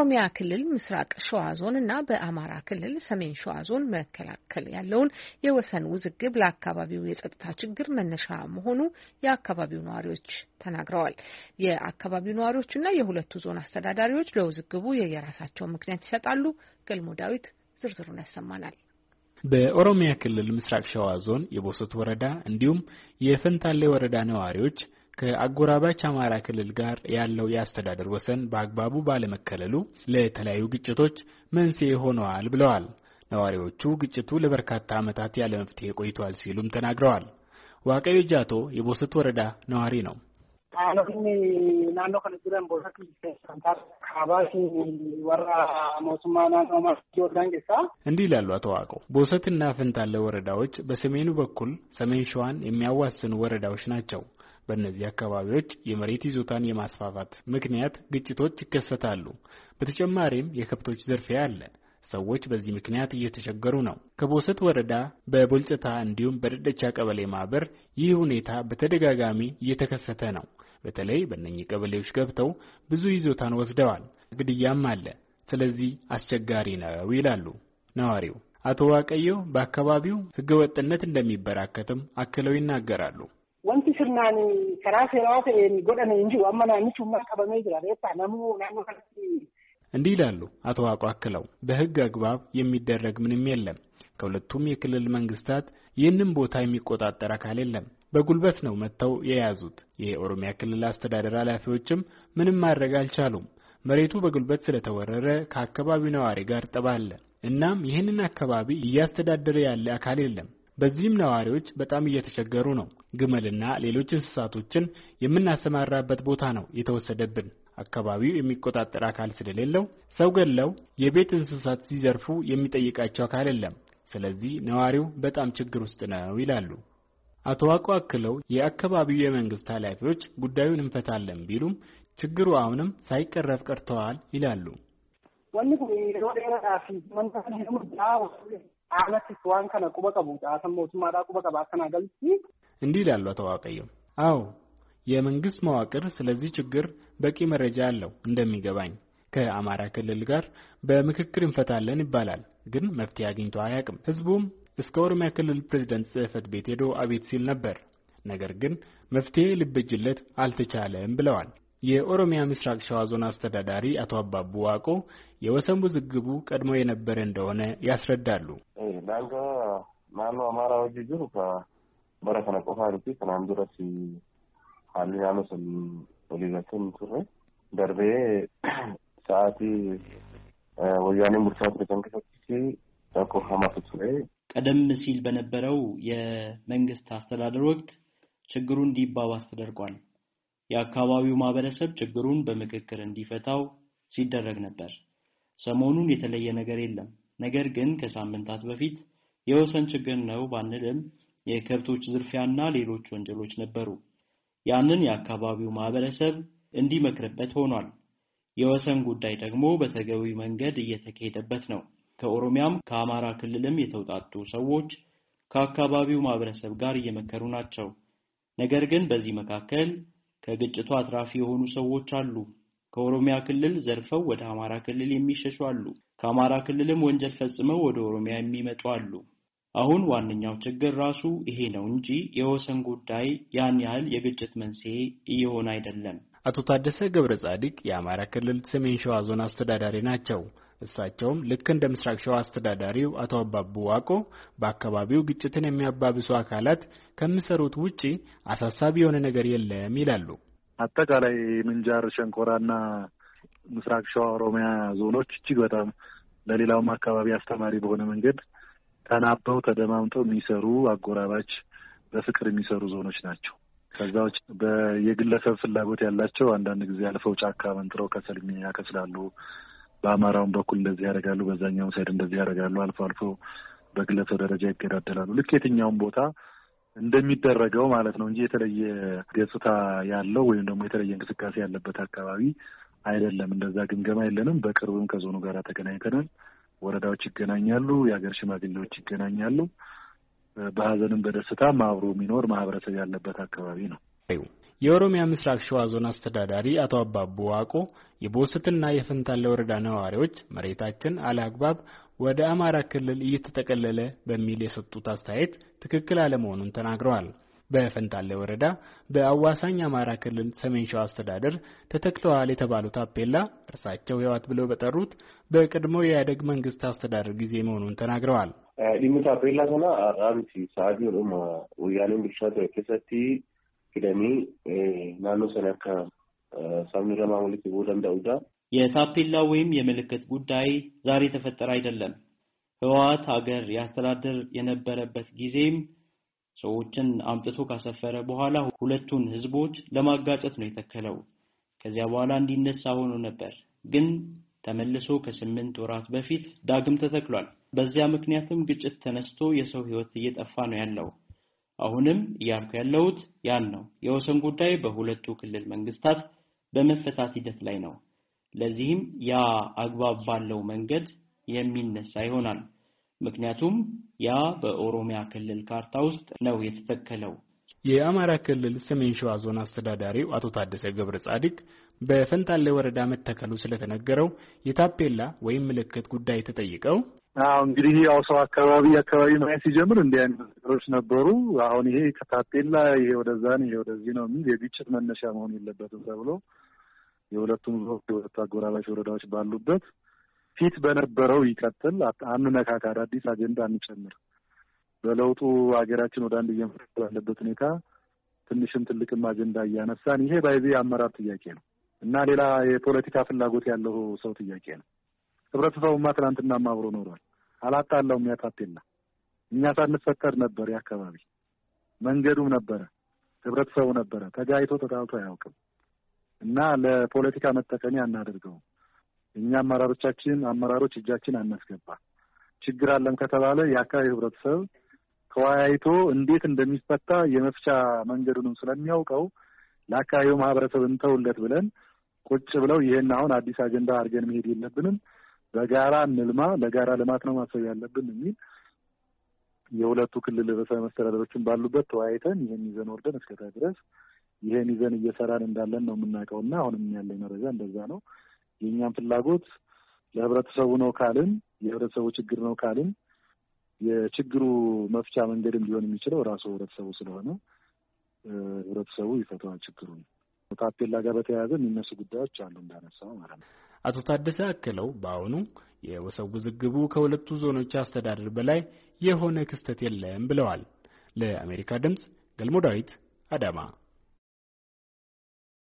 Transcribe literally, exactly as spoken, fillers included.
በኦሮሚያ ክልል ምስራቅ ሸዋ ዞን እና በአማራ ክልል ሰሜን ሸዋ ዞን መካከል ያለውን የወሰን ውዝግብ ለአካባቢው የጸጥታ ችግር መነሻ መሆኑ የአካባቢው ነዋሪዎች ተናግረዋል። የአካባቢው ነዋሪዎችና የሁለቱ ዞን አስተዳዳሪዎች ለውዝግቡ የየራሳቸውን ምክንያት ይሰጣሉ። ገልሞ ዳዊት ዝርዝሩን ያሰማናል። በኦሮሚያ ክልል ምስራቅ ሸዋ ዞን የቦሰት ወረዳ እንዲሁም የፈንታሌ ወረዳ ነዋሪዎች ከአጎራባች አማራ ክልል ጋር ያለው የአስተዳደር ወሰን በአግባቡ ባለመከለሉ ለተለያዩ ግጭቶች መንስኤ ሆነዋል ብለዋል። ነዋሪዎቹ ግጭቱ ለበርካታ ዓመታት ያለ መፍትሄ ቆይቷል ሲሉም ተናግረዋል። ዋቀዮ ጃቶ የቦሰት ወረዳ ነዋሪ ነው። አለኝ ናኖ ከነጅራን ቦሰት ሰንታር ካባሲ ወራ ሞስማና ነው ማስጆርዳን ገሳ እንዲህ ይላሉ አቶ ዋቀው። ቦሰትና ፈንታሌ ወረዳዎች በሰሜኑ በኩል ሰሜን ሸዋን የሚያዋስኑ ወረዳዎች ናቸው። በእነዚህ አካባቢዎች የመሬት ይዞታን የማስፋፋት ምክንያት ግጭቶች ይከሰታሉ። በተጨማሪም የከብቶች ዝርፊያ አለ። ሰዎች በዚህ ምክንያት እየተቸገሩ ነው። ከቦሰት ወረዳ በቦልጨታ እንዲሁም በደደቻ ቀበሌ ማህበር ይህ ሁኔታ በተደጋጋሚ እየተከሰተ ነው። በተለይ በእነኚህ ቀበሌዎች ገብተው ብዙ ይዞታን ወስደዋል። ግድያም አለ። ስለዚህ አስቸጋሪ ነው ይላሉ ነዋሪው። አቶ ዋቀዮ በአካባቢው ህገወጥነት እንደሚበራከትም አክለው ይናገራሉ። ወንቲ ስናኒ ከራሴራው ጎደነ እንጂ ወማናኒ ቹማ ቀበሜ ይላል የታናሙ ናኑ ከንቲ እንዲህ ይላሉ አቶ ዋቀዮ አክለው። በህግ አግባብ የሚደረግ ምንም የለም። ከሁለቱም የክልል መንግስታት ይህንን ቦታ የሚቆጣጠር አካል የለም። በጉልበት ነው መተው የያዙት። የኦሮሚያ ክልል አስተዳደር ኃላፊዎችም ምንም ማድረግ አልቻሉም። መሬቱ በጉልበት ስለተወረረ ከአካባቢው ነዋሪ ጋር ጠባለ። እናም ይህንን አካባቢ እያስተዳደረ ያለ አካል የለም። በዚህም ነዋሪዎች በጣም እየተቸገሩ ነው። ግመልና ሌሎች እንስሳቶችን የምናሰማራበት ቦታ ነው የተወሰደብን። አካባቢው የሚቆጣጠር አካል ስለሌለው ሰው ገለው የቤት እንስሳት ሲዘርፉ የሚጠይቃቸው አካል የለም። ስለዚህ ነዋሪው በጣም ችግር ውስጥ ነው ይላሉ። አቶ ዋቀዮ አክለው የአካባቢው የመንግስት ኃላፊዎች ጉዳዩን እንፈታለን ቢሉም ችግሩ አሁንም ሳይቀረፍ ቀርተዋል ይላሉ። ወንኩ ለወደራፊ መንፈስ ነው ዳው አመት ስዋን ከነ ቁበቀቡ ታሰሞቱ ማዳ ቁበቀባ ከናገልሲ እንዲህ ይላሉ አቶ ዋቀዮ። አዎ የመንግስት መዋቅር ስለዚህ ችግር በቂ መረጃ አለው እንደሚገባኝ። ከአማራ ክልል ጋር በምክክር እንፈታለን ይባላል፣ ግን መፍትሄ አግኝቶ አያውቅም። ህዝቡም እስከ ኦሮሚያ ክልል ፕሬዝዳንት ጽህፈት ቤት ሄዶ አቤት ሲል ነበር። ነገር ግን መፍትሄ ሊበጅለት አልተቻለም ብለዋል። የኦሮሚያ ምስራቅ ሸዋ ዞን አስተዳዳሪ አቶ አባቡ ዋቆ የወሰን ውዝግቡ ቀድሞ የነበረ እንደሆነ ያስረዳሉ። ዳንጋ ማኑ አማራ ወጅሩ ከበረከነ ቆፋርቲ ከናንዱራሲ አሊያመሰል ወሊዘተን ቱሬ ደርቤ ሰዓቲ ወያኔ ሙርሳት በተንከሰክሲ ታኮ ሐማፍት ላይ ቀደም ሲል በነበረው የመንግስት አስተዳደር ወቅት ችግሩ እንዲባባስ ተደርጓል። የአካባቢው ማህበረሰብ ችግሩን በመከከር እንዲፈታው ሲደረግ ነበር። ሰሞኑን የተለየ ነገር የለም። ነገር ግን ከሳምንታት በፊት የወሰን ችግር ነው ባንልም የከብቶች ዝርፊያና ሌሎች ወንጀሎች ነበሩ። ያንን የአካባቢው ማህበረሰብ እንዲመክርበት ሆኗል። የወሰን ጉዳይ ደግሞ በተገቢው መንገድ እየተካሄደበት ነው። ከኦሮሚያም ከአማራ ክልልም የተውጣጡ ሰዎች ከአካባቢው ማህበረሰብ ጋር እየመከሩ ናቸው። ነገር ግን በዚህ መካከል ከግጭቱ አትራፊ የሆኑ ሰዎች አሉ። ከኦሮሚያ ክልል ዘርፈው ወደ አማራ ክልል የሚሸሹ አሉ። ከአማራ ክልልም ወንጀል ፈጽመው ወደ ኦሮሚያ የሚመጡ አሉ። አሁን ዋነኛው ችግር ራሱ ይሄ ነው እንጂ የወሰን ጉዳይ ያን ያህል የግጭት መንስኤ እየሆነ አይደለም። አቶ ታደሰ ገብረ ጻዲቅ የአማራ ክልል ሰሜን ሸዋ ዞን አስተዳዳሪ ናቸው። እሳቸውም ልክ እንደ ምስራቅ ሸዋ አስተዳዳሪው አቶ አባቡ ዋቆ በአካባቢው ግጭትን የሚያባብሱ አካላት ከሚሰሩት ውጪ አሳሳቢ የሆነ ነገር የለም ይላሉ። አጠቃላይ ምንጃር ሸንኮራና ምስራቅ ሸዋ ኦሮሚያ ዞኖች እጅግ በጣም ለሌላውም አካባቢ አስተማሪ በሆነ መንገድ ተናበው ተደማምጠው የሚሰሩ አጎራባች በፍቅር የሚሰሩ ዞኖች ናቸው። ከዛው በየግለሰብ ፍላጎት ያላቸው አንዳንድ ጊዜ አልፈው ጫካ መንጥረው ከሰልሚ ያከስላሉ። በአማራውም በኩል እንደዚህ ያደርጋሉ፣ በዛኛው ሳይድ እንደዚህ ያደርጋሉ። አልፎ አልፎ በግለሰብ ደረጃ ይገዳደላሉ። ልክ የትኛውም ቦታ እንደሚደረገው ማለት ነው እንጂ የተለየ ገጽታ ያለው ወይም ደግሞ የተለየ እንቅስቃሴ ያለበት አካባቢ አይደለም። እንደዛ ግምገማ የለንም። በቅርብም ከዞኑ ጋር ተገናኝተናል። ወረዳዎች ይገናኛሉ፣ የሀገር ሽማግሌዎች ይገናኛሉ። በሀዘንም በደስታም አብሮ የሚኖር ማህበረሰብ ያለበት አካባቢ ነው። የኦሮሚያ ምስራቅ ሸዋ ዞን አስተዳዳሪ አቶ አባቡ ዋቆ የቦስትና የፈንታሌ ወረዳ ነዋሪዎች መሬታችን አለአግባብ ወደ አማራ ክልል እየተጠቀለለ በሚል የሰጡት አስተያየት ትክክል አለመሆኑን ተናግረዋል። በፈንታሌ ወረዳ በአዋሳኝ አማራ ክልል ሰሜን ሸዋ አስተዳደር ተተክለዋል የተባሉት ታፔላ እርሳቸው ህወሓት ብለው በጠሩት በቀድሞ የኢህአዴግ መንግስት አስተዳደር ጊዜ መሆኑን ተናግረዋል። ዲሙ ታፔላ ከና አራንቲ ሳዲዮማ ወያኔን ብቻተ ከሰቲ ከደሚ ናኖ ሰነካ ሳምራ ማሙሊት ቦደም ዳውዳ የታፔላ ወይም የምልክት ጉዳይ ዛሬ ተፈጠረ አይደለም። ህወሓት ሀገር ያስተዳደር የነበረበት ጊዜም ሰዎችን አምጥቶ ካሰፈረ በኋላ ሁለቱን ህዝቦች ለማጋጨት ነው የተከለው። ከዚያ በኋላ እንዲነሳ ሆኖ ነበር፣ ግን ተመልሶ ከስምንት ወራት በፊት ዳግም ተተክሏል። በዚያ ምክንያትም ግጭት ተነስቶ የሰው ህይወት እየጠፋ ነው ያለው። አሁንም ያልኩ ያለውት ያን ነው። የወሰን ጉዳይ በሁለቱ ክልል መንግስታት በመፈታት ሂደት ላይ ነው። ለዚህም ያ አግባብ ባለው መንገድ የሚነሳ ይሆናል። ምክንያቱም ያ በኦሮሚያ ክልል ካርታ ውስጥ ነው የተተከለው። የአማራ ክልል ሰሜን ሸዋ ዞን አስተዳዳሪው አቶ ታደሰ ገብረ ጻድቅ በፈንታሌ ወረዳ መተከሉ ስለተነገረው የታፔላ ወይም ምልክት ጉዳይ ተጠይቀው አው እንግዲህ ያው ሰው አካባቢ አካባቢ ማየት ሲጀምር እንዲህ አይነት ነገሮች ነበሩ። አሁን ይሄ ከታፔላ ይሄ ወደዛ ነው ይሄ ወደዚህ ነው የሚል የግጭት መነሻ መሆን የለበትም ተብሎ የሁለቱም ሁለት አጎራባች ወረዳዎች ባሉበት ፊት በነበረው ይቀጥል፣ አንነካካ፣ አዲስ አጀንዳ አንጨምር። በለውጡ ሀገራችን ወደ አንድ እየመጣች ያለበት ሁኔታ ትንሽም ትልቅም አጀንዳ እያነሳን ይሄ ባይዚ አመራር ጥያቄ ነው እና ሌላ የፖለቲካ ፍላጎት ያለው ሰው ጥያቄ ነው። ህብረተሰቡማ ትናንትና አብሮ ኖሯል። አላጣላውም ያታፔላ እኛ ሳንፈጠር ነበር ያከባቢ መንገዱም ነበረ ህብረተሰቡ ነበረ ተጋይቶ ተጣልቶ አያውቅም እና ለፖለቲካ መጠቀሚያ እናደርገው። እኛ አመራሮቻችን አመራሮች እጃችን አናስገባ። ችግር አለም ከተባለ ያካባቢ ህብረተሰብ ተወያይቶ እንዴት እንደሚፈታ የመፍቻ መንገዱንም ስለሚያውቀው ለአካባቢው ማህበረሰብ እንተውለት ብለን ቁጭ ብለው ይሄን አሁን አዲስ አጀንዳ አድርገን መሄድ የለብንም፣ በጋራ እንልማ፣ ለጋራ ልማት ነው ማሰብ ያለብን የሚል የሁለቱ ክልል ርዕሰ መስተዳድሮችን ባሉበት ተወያይተን ይሄን ይዘን ወርደን እስከታ ድረስ ይሄን ይዘን እየሰራን እንዳለን ነው የምናውቀውና አሁንም ያለኝ መረጃ እንደዛ ነው። የኛም ፍላጎት ለህብረተሰቡ ነው ካልን የህብረተሰቡ ችግር ነው ካልን የችግሩ መፍቻ መንገድም ሊሆን የሚችለው ራሱ ህብረተሰቡ ስለሆነ ህብረተሰቡ ይፈታዋል ችግሩን። ታፔላ ጋር በተያያዘ የሚነሱ ጉዳዮች አሉ እንዳነሳው ማለት ነው። አቶ ታደሰ አክለው በአሁኑ የወሰን ውዝግቡ ከሁለቱ ዞኖች አስተዳደር በላይ የሆነ ክስተት የለም ብለዋል። ለአሜሪካ ድምጽ ገልሞ ዳዊት አዳማ